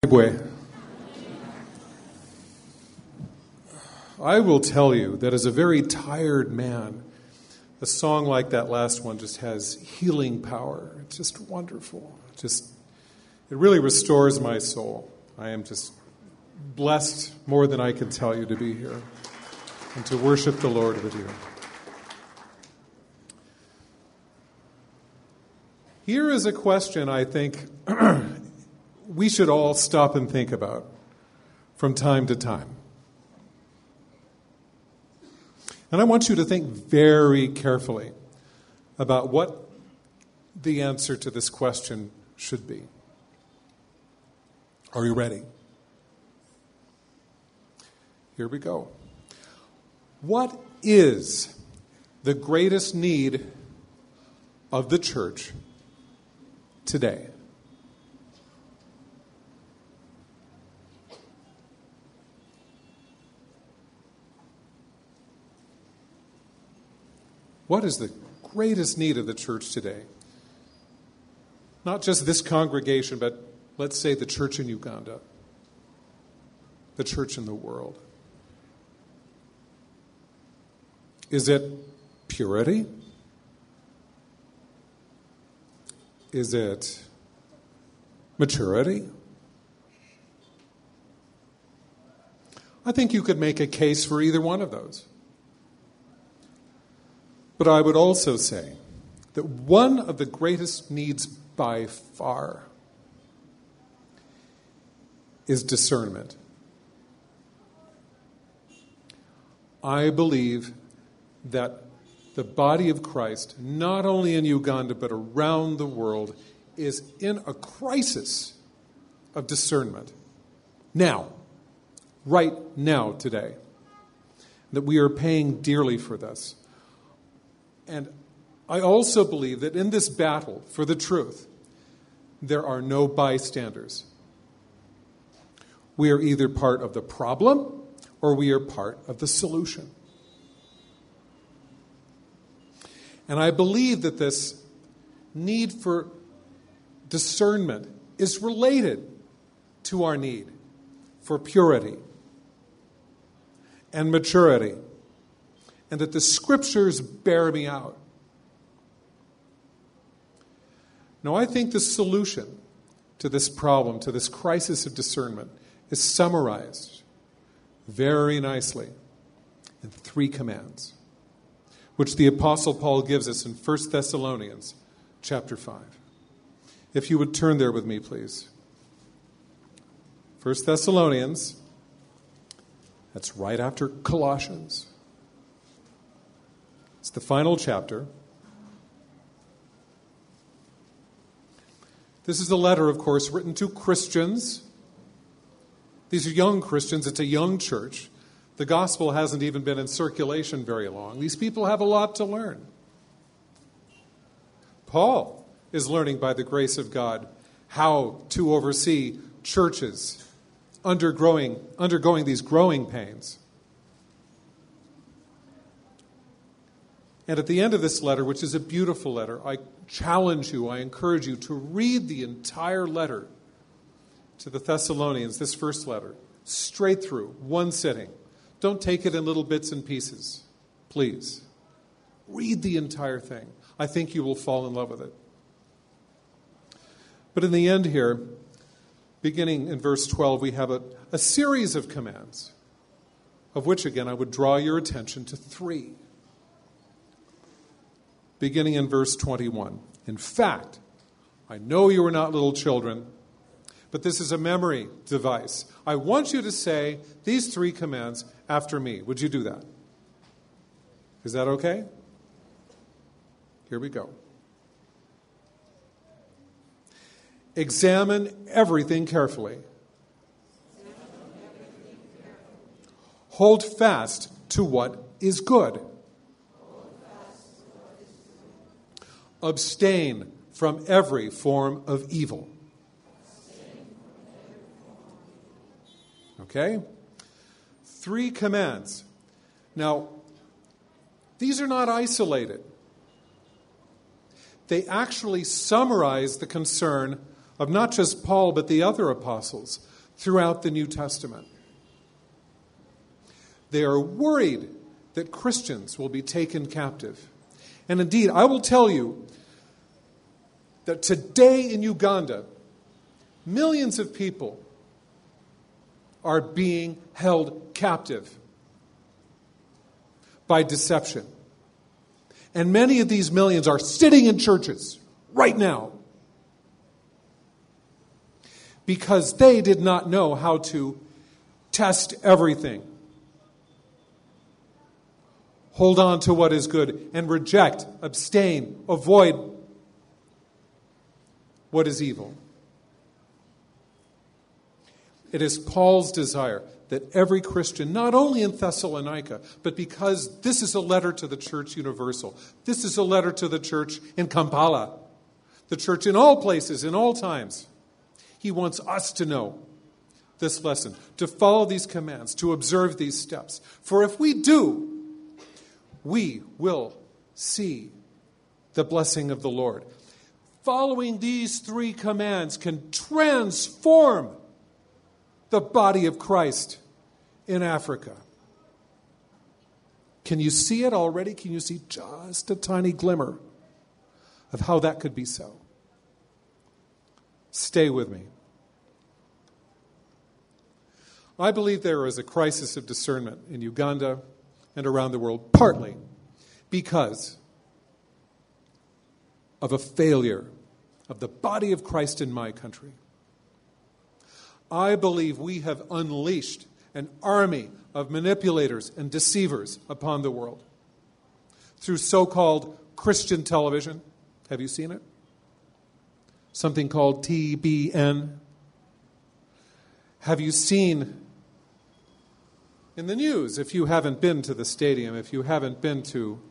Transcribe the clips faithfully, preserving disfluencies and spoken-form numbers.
I will tell you that as a very tired man, a song like that last one just has healing power. It's just wonderful. Just, it really restores my soul. I am just blessed more than I can tell you to be here and to worship the Lord with you. Here is a question I think we should all stop and think about from time to time. And I want you to think very carefully about what the answer to this question should be. Are you ready? Here we go. What is the greatest need of the church today? What is the greatest need of the church today? Not just this congregation, but let's say the church in Uganda, the church in the world. Is it purity? Is it maturity? I think you could make a case for either one of those. But I would also say that one of the greatest needs by far is discernment. I believe that the body of Christ, not only in Uganda but around the world, is in a crisis of discernment. Now, right now, today, that we are paying dearly for this. And I also believe that in this battle for the truth, there are no bystanders. We are either part of the problem or we are part of the solution. And I believe that this need for discernment is related to our need for purity and maturity, and that the Scriptures bear me out. Now, I think the solution to this problem, to this crisis of discernment, is summarized very nicely in three commands, which the Apostle Paul gives us in First Thessalonians chapter five. If you would turn there with me, please. First Thessalonians, that's right after Colossians. It's the final chapter. This is a letter, of course, written to Christians. These are young Christians. It's a young church. The gospel hasn't even been in circulation very long. These people have a lot to learn. Paul is learning by the grace of God how to oversee churches undergoing, undergoing these growing pains. And at the end of this letter, which is a beautiful letter, I challenge you, I encourage you to read the entire letter to the Thessalonians, this first letter, straight through, one sitting. Don't take it in little bits and pieces, please. Read the entire thing. I think you will fall in love with it. But in the end here, beginning in verse twelve, we have a, a series of commands, of which, again, I would draw your attention to three. Beginning in verse twenty-one. In fact, I know you are not little children, but this is a memory device. I want you to say these three commands after me. Would you do that? Is that okay? Here we go. Examine everything carefully. Hold fast to what is good. Abstain from every form of evil. Okay? Three commands. Now, these are not isolated. They actually summarize the concern of not just Paul, but the other apostles. throughout the New Testament. They are worried that Christians will be taken captive. And indeed, I will tell you that today in Uganda, millions of people are being held captive by deception. And many of these millions are sitting in churches right now because they did not know how to test everything, hold on to what is good, and reject, abstain, avoid what is evil. It is Paul's desire that every Christian, not only in Thessalonica, but because this is a letter to the church universal, this is a letter to the church in Kampala, the church in all places, in all times. He wants us to know this lesson, to follow these commands, to observe these steps. For if we do, we will see the blessing of the Lord. Following these three commands can transform the body of Christ in Africa. Can you see it already? Can you see just a tiny glimmer of how that could be so? Stay with me. I believe there is a crisis of discernment in Uganda and around the world, partly because of a failure of the body of Christ in my country. I believe we have unleashed an army of manipulators and deceivers upon the world through so-called Christian television. Have you seen it? Something called T B N. Have you seen in the news, if you haven't been to the stadium, if you haven't been to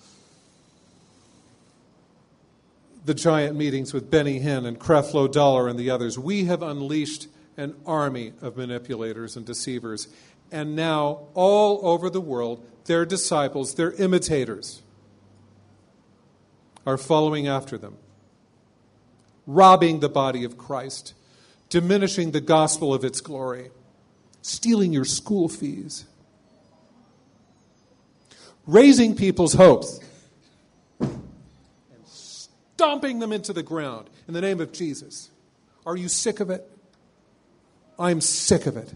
the giant meetings with Benny Hinn and Creflo Dollar and the others, we have unleashed an army of manipulators and deceivers. And now, all over the world, their disciples, their imitators, are following after them, robbing the body of Christ, diminishing the gospel of its glory, stealing your school fees, raising people's hopes, and stomping them into the ground in the name of Jesus. Are you sick of it? I'm sick of it.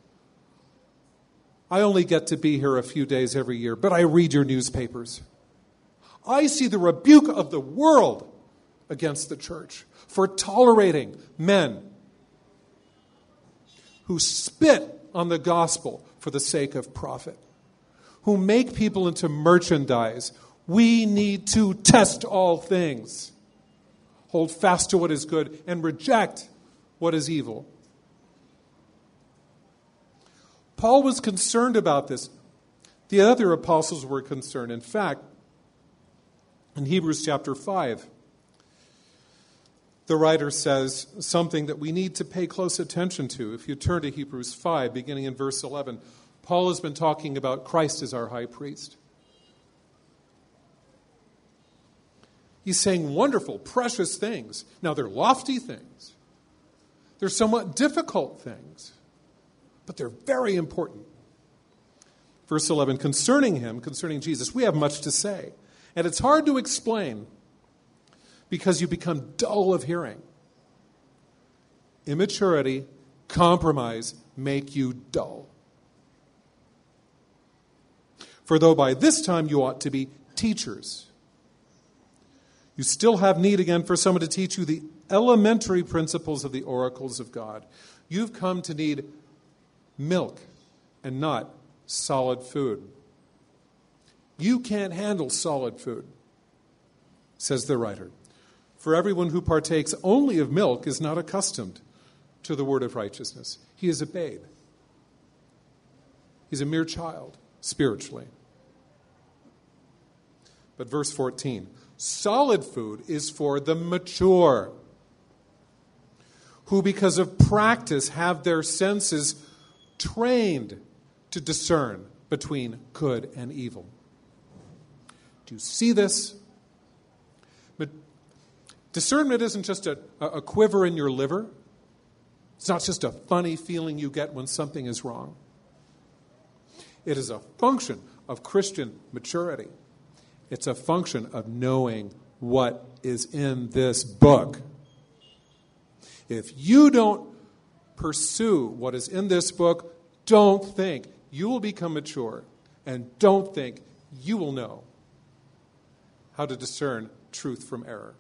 I only get to be here a few days every year, but I read your newspapers. I see the rebuke of the world against the church for tolerating men who spit on the gospel for the sake of profit, who make people into merchandise. We need to test all things, hold fast to what is good, and reject what is evil. Paul was concerned about this. The other apostles were concerned. In fact, in Hebrews chapter five, the writer says something that we need to pay close attention to. If you turn to Hebrews five, beginning in verse eleven, Paul has been talking about Christ as our high priest. He's saying wonderful, precious things. Now, they're lofty things. They're somewhat difficult things. But they're very important. Verse eleven, concerning him, concerning Jesus, we have much to say. And it's hard to explain because you become dull of hearing. Immaturity, compromise make you dull. For though by this time you ought to be teachers, you still have need again for someone to teach you the elementary principles of the oracles of God. You've come to need milk and not solid food. You can't handle solid food, says the writer. For everyone who partakes only of milk is not accustomed to the word of righteousness. He is a babe. He's a mere child, spiritually. But verse fourteen, solid food is for the mature, who because of practice have their senses trained to discern between good and evil. Do you see this? But discernment isn't just a, a quiver in your liver, It's not just a funny feeling you get when something is wrong. It is a function of Christian maturity. It's a function of knowing what is in this book. If you don't pursue what is in this book, don't think you will become mature, and don't think you will know how to discern truth from error.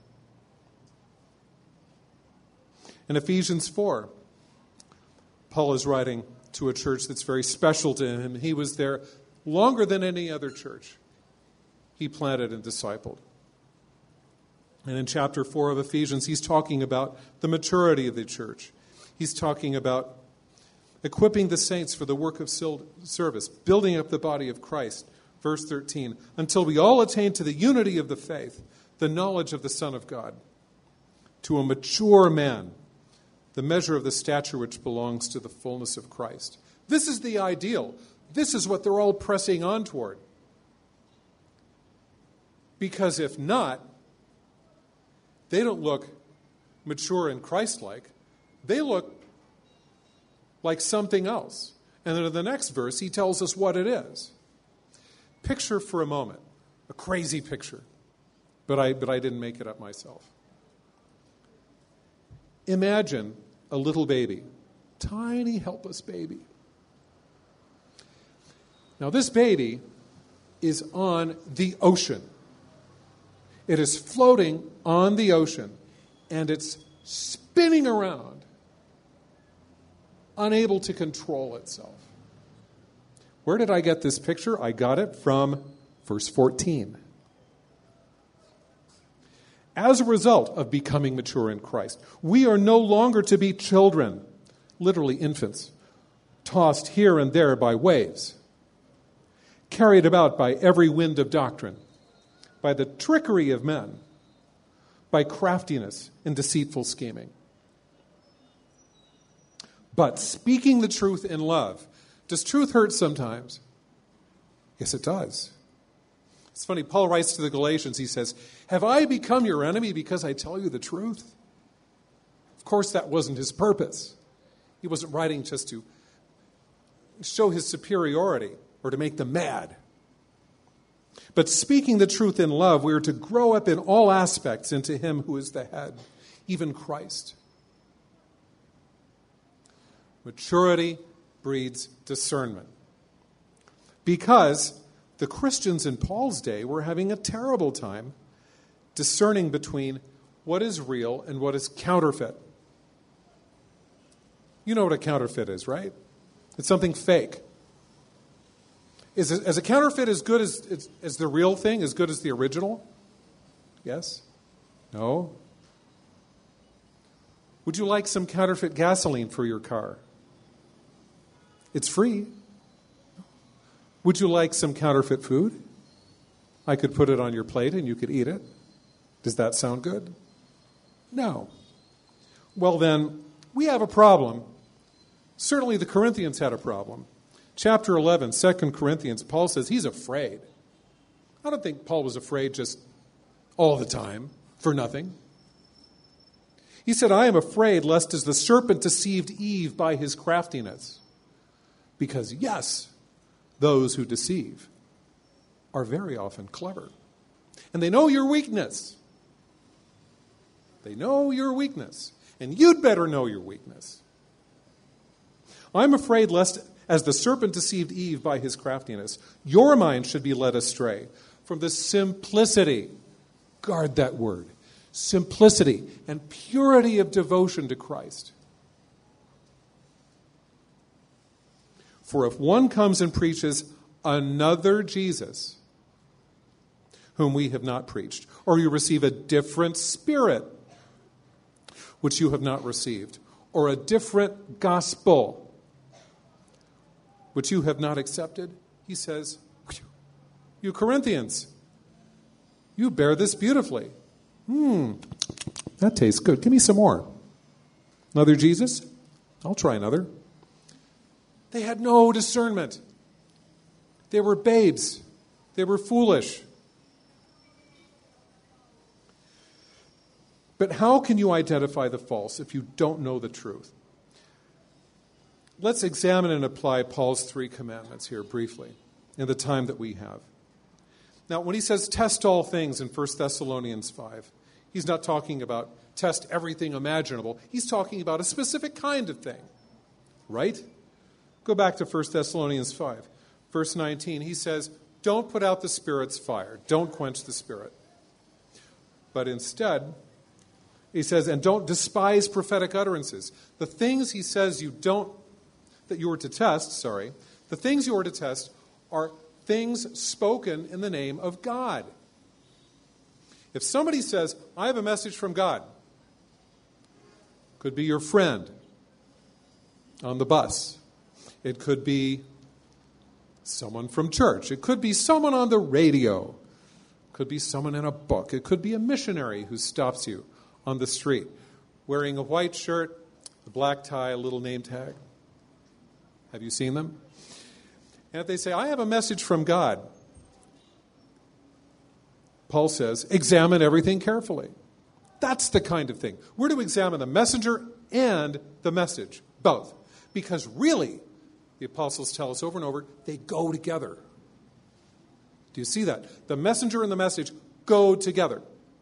In Ephesians four, Paul is writing to a church that's very special to him. He was there longer than any other church he planted and discipled. And in chapter four of Ephesians, he's talking about the maturity of the church. He's talking about equipping the saints for the work of service, building up the body of Christ. Verse thirteen, until we all attain to the unity of the faith, the knowledge of the Son of God, to a mature man, the measure of the stature which belongs to the fullness of Christ. This is the ideal. This is what they're all pressing on toward. Because if not, they don't look mature and Christ-like. They look like something else. And then in the next verse, he tells us what it is. Picture for a moment, a crazy picture, but I, but I didn't make it up myself. Imagine a little baby, tiny, helpless baby. Now, this baby is on the ocean. It is floating on the ocean, and it's spinning around, unable to control itself. Where did I get this picture? I got it from verse fourteen. As a result of becoming mature in Christ, we are no longer to be children, literally infants, tossed here and there by waves, carried about by every wind of doctrine, by the trickery of men, by craftiness and deceitful scheming. But speaking the truth in love. Does truth hurt sometimes? Yes, it does. It's funny, Paul writes to the Galatians, he says, have I become your enemy because I tell you the truth? Of course, that wasn't his purpose. He wasn't writing just to show his superiority or to make them mad. But speaking the truth in love, we are to grow up in all aspects into him who is the head, even Christ. Maturity breeds discernment. Because the Christians in Paul's day were having a terrible time discerning between what is real and what is counterfeit. You know what a counterfeit is, right? It's something fake. Is, it, is a counterfeit as good as, as, as the real thing, as good as the original? Yes? No? Would you like some counterfeit gasoline for your car? It's free. Would you like some counterfeit food? I could put it on your plate and you could eat it. Does that sound good? No. Well then, we have a problem. Certainly the Corinthians had a problem. Chapter eleven, Second Corinthians, Paul says he's afraid. I don't think Paul was afraid just all the time, for nothing. He said, I am afraid lest as the serpent deceived Eve by his craftiness. Because yes, those who deceive are very often clever. And they know your weakness. They know your weakness. And you'd better know your weakness. I'm afraid lest, as the serpent deceived Eve by his craftiness, your mind should be led astray from the simplicity, guard that word, simplicity and purity of devotion to Christ. For if one comes and preaches another Jesus, whom we have not preached, or you receive a different spirit, which you have not received, or a different gospel, which you have not accepted, he says, you Corinthians, you bear this beautifully. Hmm, that tastes good. Give me some more. Another Jesus? I'll try another. They had no discernment. They were babes. They were foolish. But how can you identify the false if you don't know the truth? let's examine and apply Paul's three commandments here briefly in the time that we have. Now, when he says test all things in First Thessalonians five, he's not talking about test everything imaginable. He's talking about a specific kind of thing, right? Go back to First Thessalonians five, verse nineteen. He says, don't put out the Spirit's fire. Don't quench the Spirit. But instead, he says, and don't despise prophetic utterances. The things he says you don't, that you are to test, sorry, the things you are to test are things spoken in the name of God. If somebody says, I have a message from God, could be your friend on the bus. It could be someone from church. It could be someone on the radio. It could be someone in a book. It could be a missionary who stops you on the street wearing a white shirt, a black tie, a little name tag. Have you seen them? And if they say, I have a message from God, Paul says, examine everything carefully. That's the kind of thing. We're to examine the messenger and the message, both. Because really, the apostles tell us over and over, they go together. Do you see that? The messenger and the message go together.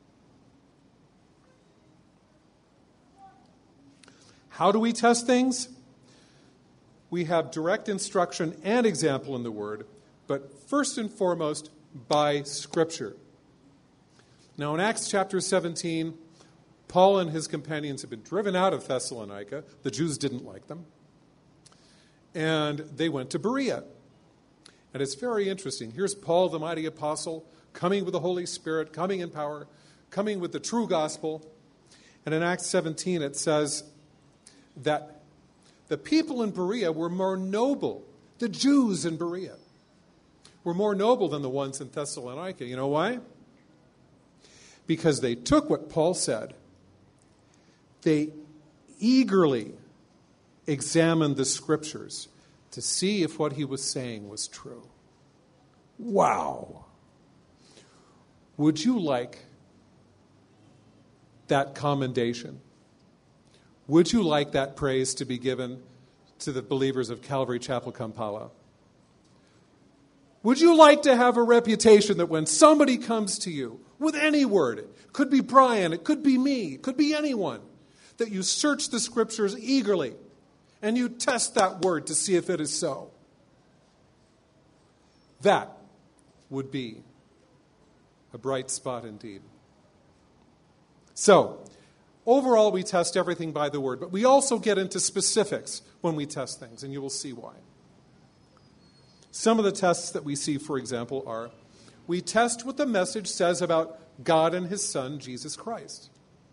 How do we test things? We have direct instruction and example in the Word, but first and foremost, by Scripture. Now, in Acts chapter seventeen, Paul and his companions have been driven out of Thessalonica. The Jews didn't like them. And they went to Berea. And it's very interesting. Here's Paul, the mighty apostle, coming with the Holy Spirit, coming in power, coming with the true gospel. And in Acts seventeen, it says that the people in Berea were more noble. The Jews in Berea were more noble than the ones in Thessalonica. You know why? Because they took what Paul said. They eagerly examined the Scriptures to see if what he was saying was true. Wow. Would you like that commendation? Would you like that praise to be given to the believers of Calvary Chapel, Kampala? Would you like to have a reputation that when somebody comes to you with any word, it could be Brian, it could be me, it could be anyone, that you search the Scriptures eagerly and you test that word to see if it is so? That would be a bright spot indeed. So, overall, we test everything by the Word, but we also get into specifics when we test things, and you will see why. Some of the tests that we see, for example, are we test what the message says about God and His Son, Jesus Christ.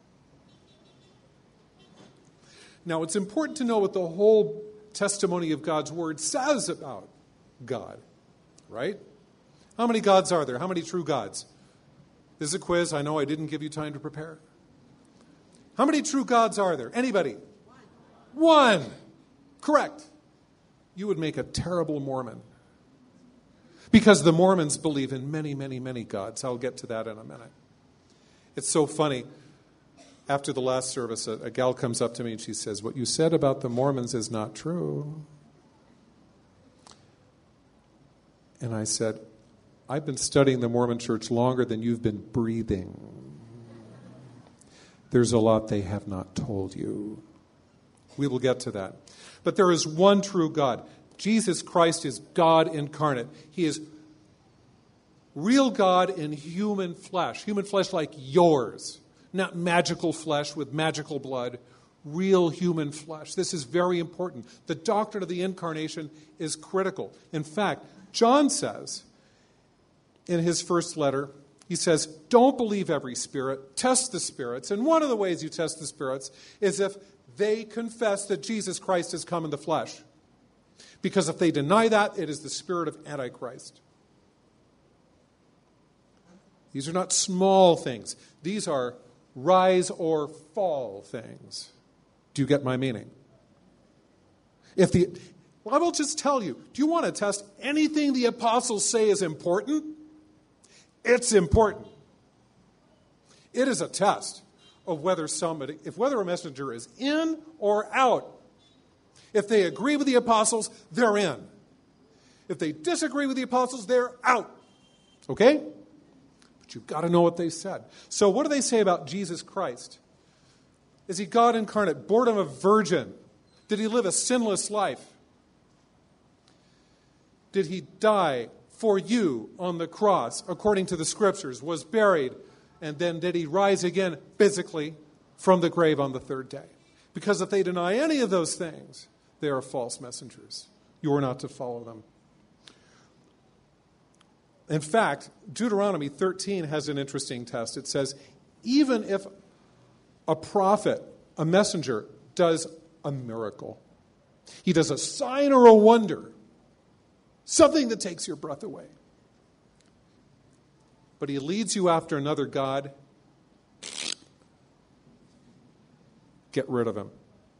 Now, it's important to know what the whole testimony of God's Word says about God, right? How many gods are there? How many true gods? This is a quiz. I know I didn't give you time to prepare. How many true gods are there? Anybody? One. One. Correct. You would make a terrible Mormon. Because the Mormons believe in many, many, many gods. I'll get to that in a minute. It's so funny. After the last service, a, a gal comes up to me and she says, what you said about the Mormons is not true. And I said, I've been studying the Mormon church longer than you've been breathing. There's a lot they have not told you. We will get to that. But there is one true God. Jesus Christ is God incarnate. He is real God in human flesh. Human flesh like yours. Not magical flesh with magical blood. Real human flesh. This is very important. The doctrine of the incarnation is critical. In fact, John says in his first letter, he says, don't believe every spirit, test the spirits. And one of the ways you test the spirits is if they confess that Jesus Christ has come in the flesh. Because if they deny that, it is the spirit of Antichrist. These are not small things. These are rise or fall things. Do you get my meaning? If the, well, I will just tell you, do you want to test anything the apostles say is important? It's important. It is a test of whether somebody, if whether a messenger is in or out. If they agree with the apostles, they're in. If they disagree with the apostles, they're out. Okay? But you've got to know what they said. So what do they say about Jesus Christ? Is he God incarnate, born of a virgin? Did he live a sinless life? Did he die for you on the cross, according to the Scriptures, was buried, and then did he rise again physically from the grave on the third day? Because if they deny any of those things, they are false messengers. You are not to follow them. In fact, Deuteronomy thirteen has an interesting test. It says, even if a prophet, a messenger, does a miracle, he does a sign or a wonder, something that takes your breath away, but he leads you after another god, get rid of him.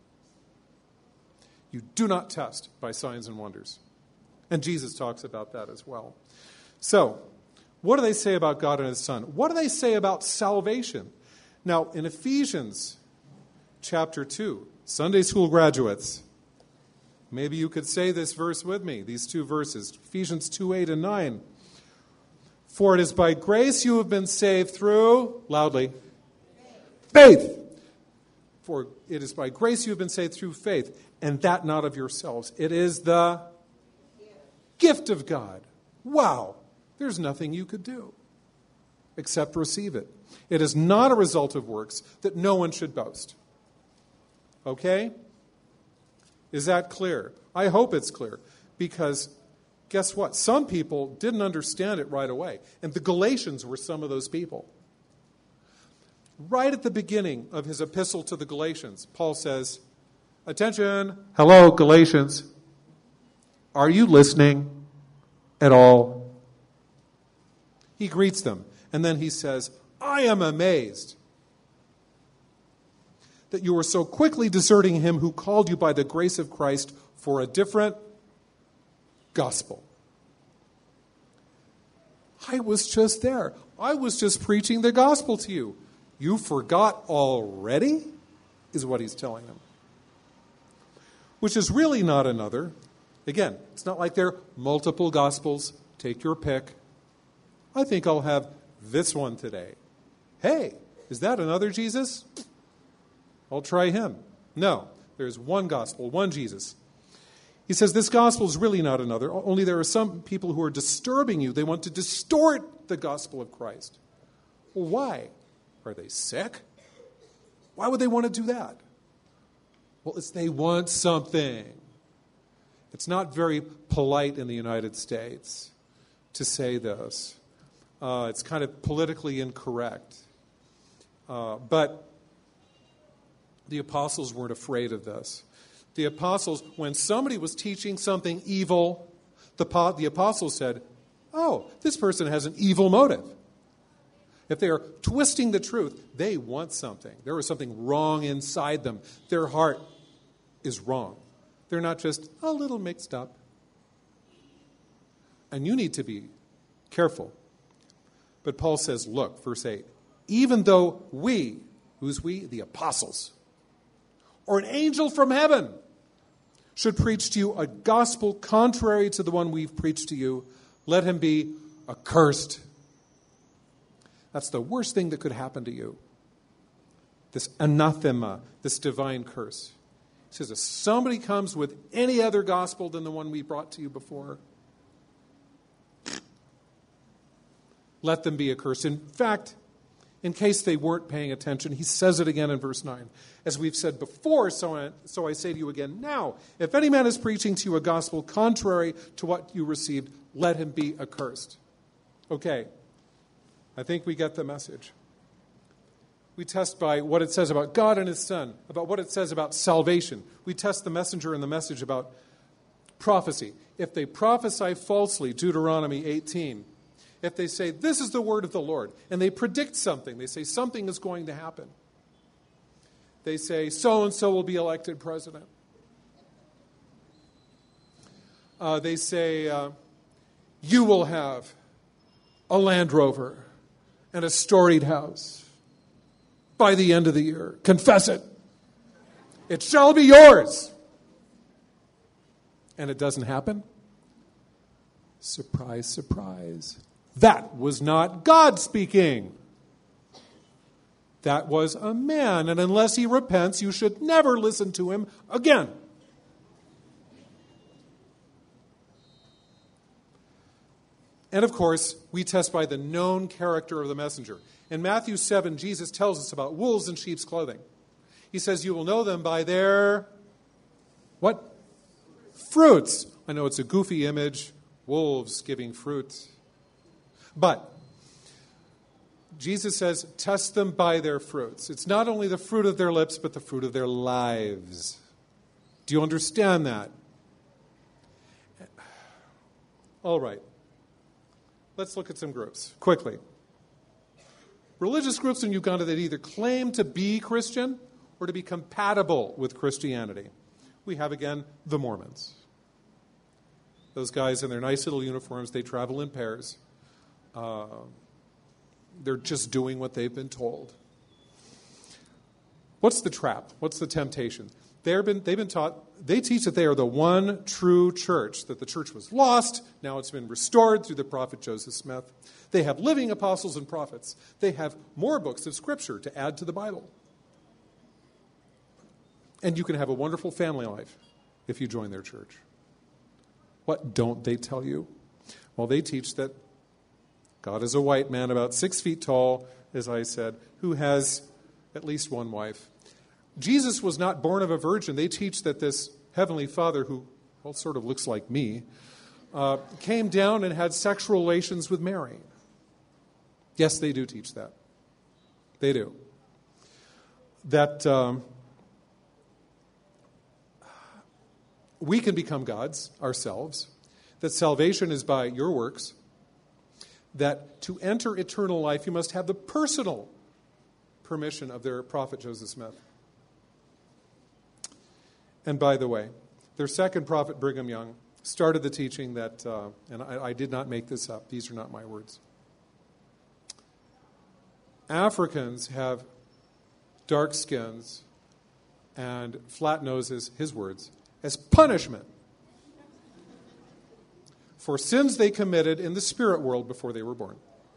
You do not test by signs and wonders. And Jesus talks about that as well. So, what do they say about God and his Son? What do they say about salvation? Now, in Ephesians chapter two, Sunday school graduates, maybe you could say this verse with me, these two verses, Ephesians two, eight and nine. For it is by grace you have been saved through, loudly, faith. faith. For it is by grace you have been saved through faith, and that not of yourselves. It is the gift of God. Wow. There's nothing you could do except receive it. It is not a result of works, that no one should boast. Okay? Is that clear? I hope it's clear. Because guess what? Some people didn't understand it right away. And the Galatians were some of those people. Right at the beginning of his epistle to the Galatians, Paul says, attention, hello, Galatians. Are you listening at all? He greets them, and then he says, I am amazed that you are so quickly deserting him who called you by the grace of Christ for a different gospel. I was just there. I was just preaching the gospel to you. You forgot already, is what he's telling them. Which is really not another. Again, it's not like there are multiple gospels. Take your pick. I think I'll have this one today. Hey, is that another Jesus? I'll try him. No, there's one gospel, one Jesus. He says this gospel is really not another, only there are some people who are disturbing you. They want to distort the gospel of Christ. Well, why? Are they sick? Why would they want to do that? Well, it's they want something. It's not very polite in the United States to say this. Uh, it's kind of politically incorrect. Uh, but the apostles weren't afraid of this. The apostles, when somebody was teaching something evil, the, the apostles said, oh, this person has an evil motive. If they are twisting the truth, they want something. There is something wrong inside them. Their heart is wrong. They're not just a little mixed up. And you need to be careful. But Paul says, look, verse eight, even though we, who's we? The apostles, or an angel from heaven should preach to you a gospel contrary to the one we've preached to you, let him be accursed. That's the worst thing that could happen to you. This anathema, this divine curse. He says, if somebody comes with any other gospel than the one we brought to you before, let them be accursed. In fact, in case they weren't paying attention, he says it again in verse nine. As we've said before, so I, so I say to you again now, if any man is preaching to you a gospel contrary to what you received, let him be accursed. Okay, I think we get the message. We test by what it says about God and his Son, about what it says about salvation. We test the messenger and the message about prophecy. If they prophesy falsely, Deuteronomy eighteen, if they say, this is the word of the Lord, and they predict something, they say something is going to happen. They say, so-and-so will be elected president. Uh, they say, uh, you will have a Land Rover and a storied house by the end of the year. Confess it. It shall be yours. and it doesn't happen? Surprise, surprise. That was not God speaking. That was a man, and unless he repents, you should never listen to him again. And of course, we test by the known character of the messenger. In Matthew seven, Jesus tells us about wolves in sheep's clothing. He says, you will know them by their, what? Fruits. I know it's a goofy image, wolves giving fruit. But Jesus says, test them by their fruits. It's not only the fruit of their lips, but the fruit of their lives. Do you understand that? All right. Let's look at some groups, quickly. Religious groups in Uganda that either claim to be Christian or to be compatible with Christianity. We have, again, the Mormons. Those guys in their nice little uniforms, they travel in pairs. Uh, they're just doing what they've been told. What's the trap? What's the temptation? They've been, they've been taught, they teach that they are the one true church, that the church was lost, now it's been restored through the prophet Joseph Smith. They have living apostles and prophets. They have more books of Scripture to add to the Bible. And you can have a wonderful family life if you join their church. What don't they tell you? Well, they teach that God is a white man about six feet tall, as I said, who has at least one wife. Jesus was not born of a virgin. They teach that this heavenly Father, who well, sort of looks like me, uh, came down and had sexual relations with Mary. Yes, they do teach that. They do. That um, we can become gods ourselves. That salvation is by your works. That to enter eternal life, you must have the personal permission of their prophet Joseph Smith. And by the way, their second prophet, Brigham Young, started the teaching that, uh, and I, I did not make this up, these are not my words. Africans have dark skins and flat noses, his words, as punishment for sins they committed in the spirit world before they were born.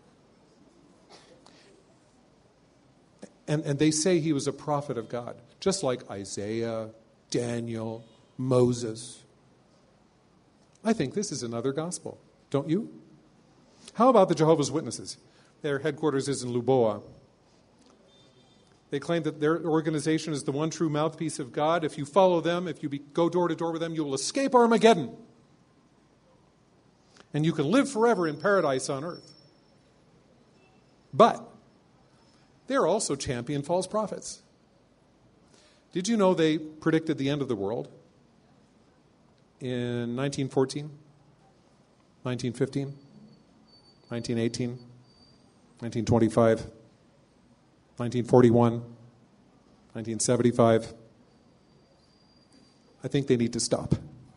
And, and they say he was a prophet of God, just like Isaiah, Daniel, Moses. I think this is another gospel, don't you? How about the Jehovah's Witnesses? Their headquarters is in Luboa. They claim that their organization is the one true mouthpiece of God. If you follow them, if you be, go door to door with them, you will escape Armageddon. And you can live forever in paradise on earth. But they're also champion false prophets. Did you know they predicted the end of the world in nineteen fourteen, nineteen fifteen, nineteen eighteen, nineteen twenty-five, nineteen forty-one, nineteen seventy-five? I think they need to stop.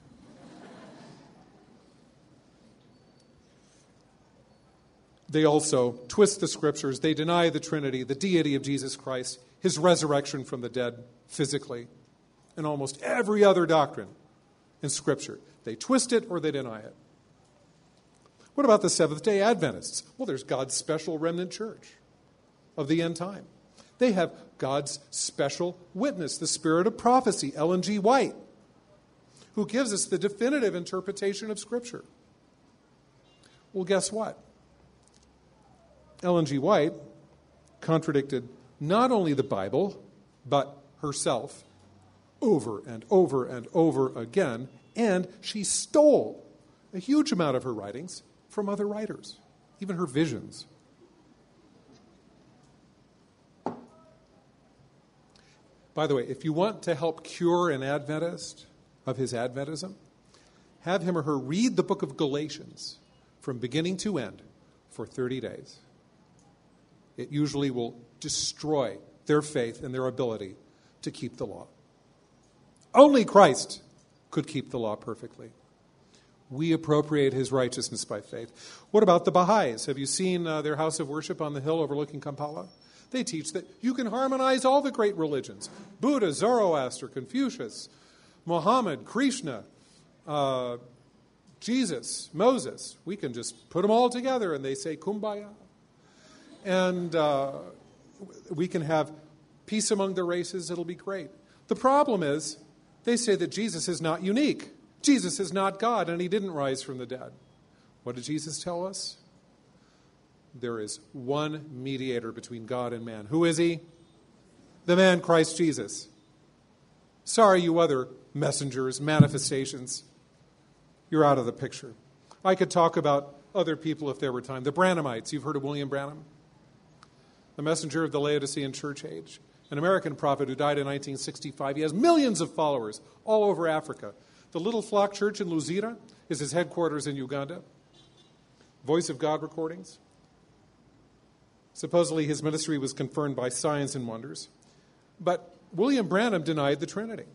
They also twist the Scriptures. They deny the Trinity, the deity of Jesus Christ, his resurrection from the dead physically, and almost every other doctrine in Scripture. They twist it or they deny it. What about the Seventh-day Adventists? Well, there's God's special remnant church of the end time. They have God's special witness, the spirit of prophecy, Ellen G. White, who gives us the definitive interpretation of Scripture. Well, guess what? Ellen G. White contradicted not only the Bible, but herself over and over and over again, and she stole a huge amount of her writings from other writers, even her visions. By the way, if you want to help cure an Adventist of his Adventism, have him or her read the book of Galatians from beginning to end for thirty days. It usually will destroy their faith and their ability to keep the law. Only Christ could keep the law perfectly. We appropriate his righteousness by faith. What about the Baha'is? Have you seen uh, their house of worship on the hill overlooking Kampala? They teach that you can harmonize all the great religions. Buddha, Zoroaster, Confucius, Muhammad, Krishna, uh, Jesus, Moses. We can just put them all together and they say kumbaya. And uh, we can have peace among the races. It'll be great. The problem is they say that Jesus is not unique. Jesus is not God, and he didn't rise from the dead. What did Jesus tell us? There is one mediator between God and man. Who is he? The man Christ Jesus. Sorry, you other messengers, manifestations. You're out of the picture. I could talk about other people if there were time. The Branhamites. You've heard of William Branham? The messenger of the Laodicean church age. An American prophet who died in nineteen sixty-five. He has millions of followers all over Africa. The Little Flock Church in Luzira is his headquarters in Uganda. Voice of God recordings. Supposedly his ministry was confirmed by signs and wonders. But William Branham denied the Trinity.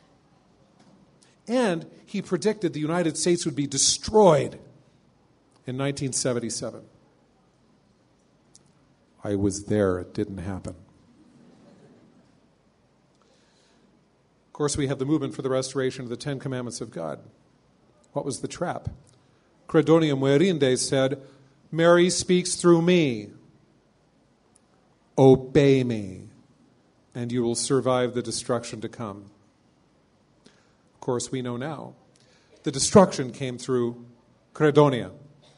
And he predicted the United States would be destroyed in nineteen seventy-seven. I was there. It didn't happen. Of course, we have the movement for the restoration of the Ten Commandments of God. What was the trap? Credonia Muerinde said, Mary speaks through me. Obey me, and you will survive the destruction to come. Of course, we know now. The destruction came through Credonia.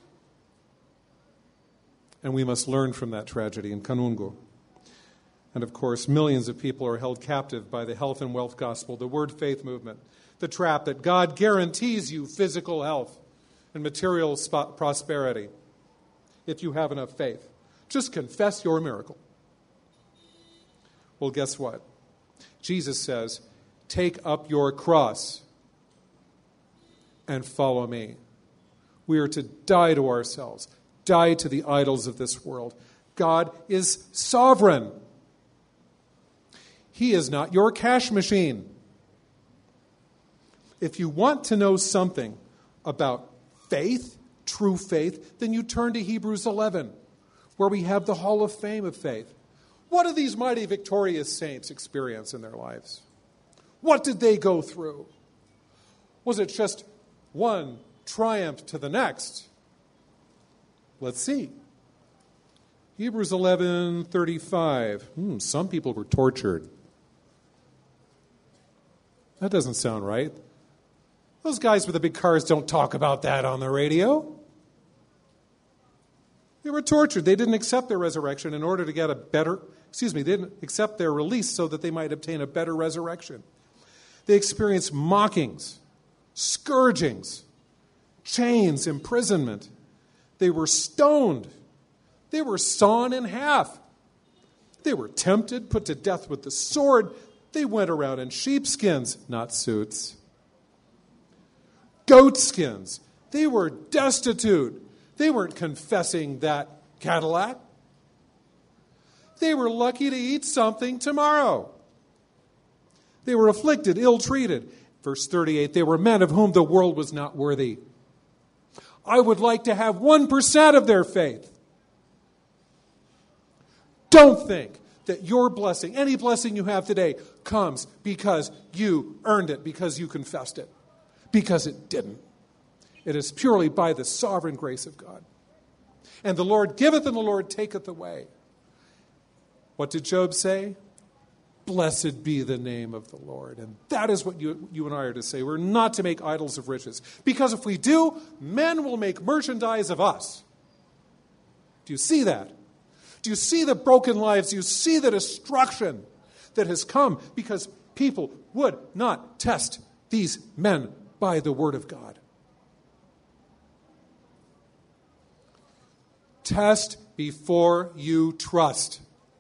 And we must learn from that tragedy in Kanungo. And of course, millions of people are held captive by the health and wealth gospel, the word faith movement, the trap that God guarantees you physical health and material sp- prosperity if you have enough faith. Just confess your miracle. Well, guess what? Jesus says, take up your cross and follow me. We are to die to ourselves, die to the idols of this world. God is sovereign. He is not your cash machine. If you want to know something about faith, true faith, then you turn to Hebrews eleven, where we have the Hall of Fame of faith. What do these mighty victorious saints experience in their lives? What did they go through? Was it just one triumph to the next? Let's see. Hebrews eleven thirty-five. Hmm, some people were tortured. That doesn't sound right. Those guys with the big cars don't talk about that on the radio. They were tortured. They didn't accept their resurrection in order to get a better, excuse me, they didn't accept their release so that they might obtain a better resurrection. They experienced mockings, scourgings, chains, imprisonment. They were stoned. They were sawn in half. They were tempted, put to death with the sword. They went around in sheepskins, not suits. Goat skins. They were destitute. They weren't confessing that Cadillac. They were lucky to eat something tomorrow. They were afflicted, ill-treated. Verse thirty-eight, they were men of whom the world was not worthy. I would like to have one percent of their faith. Don't think that your blessing, any blessing you have today, comes because you earned it, because you confessed it. Because it didn't. It is purely by the sovereign grace of God. And the Lord giveth and the Lord taketh away. What did Job say? Blessed be the name of the Lord. And that is what you, you and I are to say. We're not to make idols of riches. Because if we do, men will make merchandise of us. Do you see that? Do you see the broken lives? Do you see the destruction that has come because people would not test these men by the word of God? Test before you trust.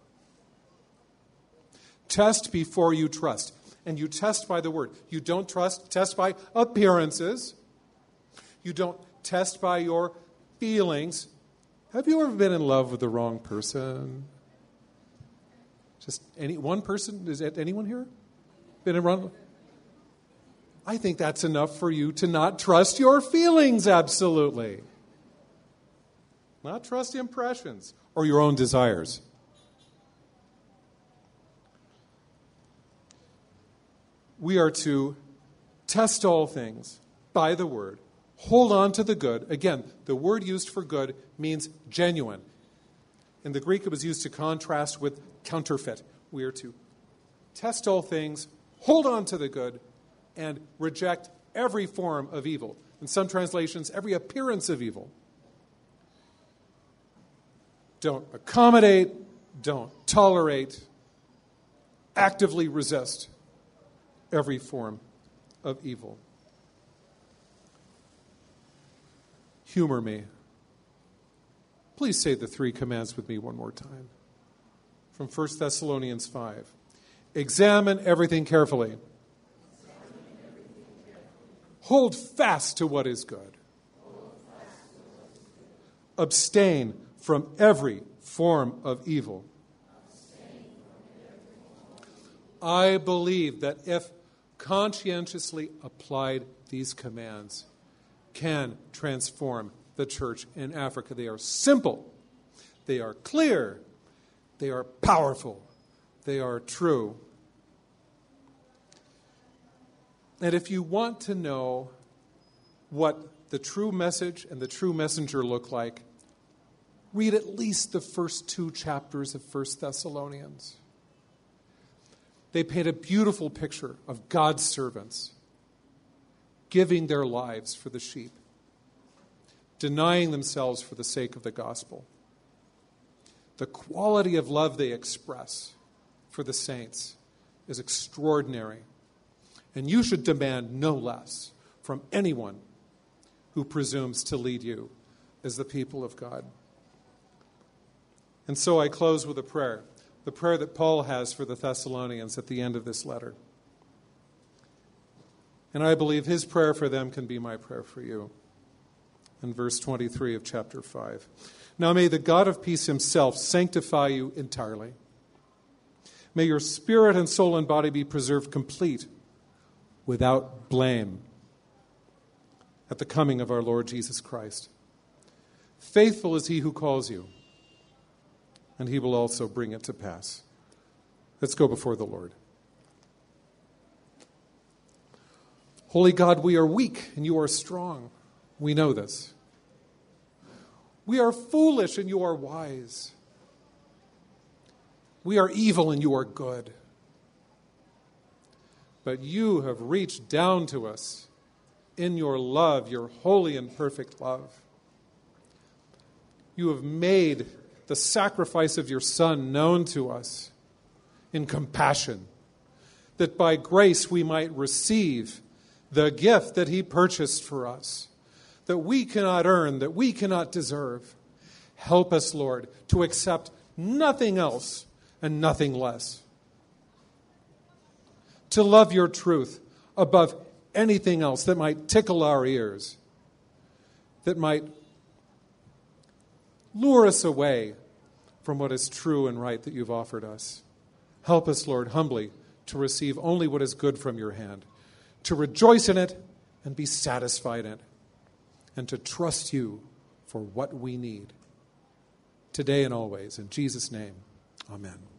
Test before you trust. And you test by the word. You don't trust, test by appearances. You don't test by your feelings. Have you ever been in love with the wrong person? Just any one person? Is it anyone here? Been in wrong? I think that's enough for you to not trust your feelings, absolutely. Not trust impressions or your own desires. We are to test all things, by the word. Hold on to the good. Again, the word used for good means genuine. In the Greek, it was used to contrast with counterfeit. We are to test all things, hold on to the good, and reject every form of evil. In some translations, every appearance of evil. Don't accommodate, don't tolerate, actively resist every form of evil. Humor me. Please say the three commands with me one more time. From First Thessalonians five. Examine everything carefully. Hold fast to what is good. Abstain from every form of evil. I believe that if conscientiously applied, these commands can transform the church in Africa. They are simple. They are clear. They are powerful. They are true. And if you want to know what the true message and the true messenger look like, read at least the first two chapters of First Thessalonians. They paint a beautiful picture of God's servants giving their lives for the sheep, denying themselves for the sake of the gospel. The quality of love they express for the saints is extraordinary. And you should demand no less from anyone who presumes to lead you as the people of God. And so I close with a prayer, the prayer that Paul has for the Thessalonians at the end of this letter. And I believe his prayer for them can be my prayer for you. In verse twenty-three of chapter five. Now may the God of peace himself sanctify you entirely. May your spirit and soul and body be preserved complete, without blame, at the coming of our Lord Jesus Christ. Faithful is he who calls you, and he will also bring it to pass. Let's go before the Lord. Holy God, we are weak and you are strong. We know this. We are foolish and you are wise. We are evil and you are good. But you have reached down to us in your love, your holy and perfect love. You have made the sacrifice of your Son known to us in compassion, that by grace we might receive the gift that he purchased for us, that we cannot earn, that we cannot deserve. Help us, Lord, to accept nothing else and nothing less. To love your truth above anything else that might tickle our ears, that might lure us away from what is true and right that you've offered us. Help us, Lord, humbly to receive only what is good from your hand, to rejoice in it and be satisfied in it, and to trust you for what we need today and always. In Jesus' name, amen.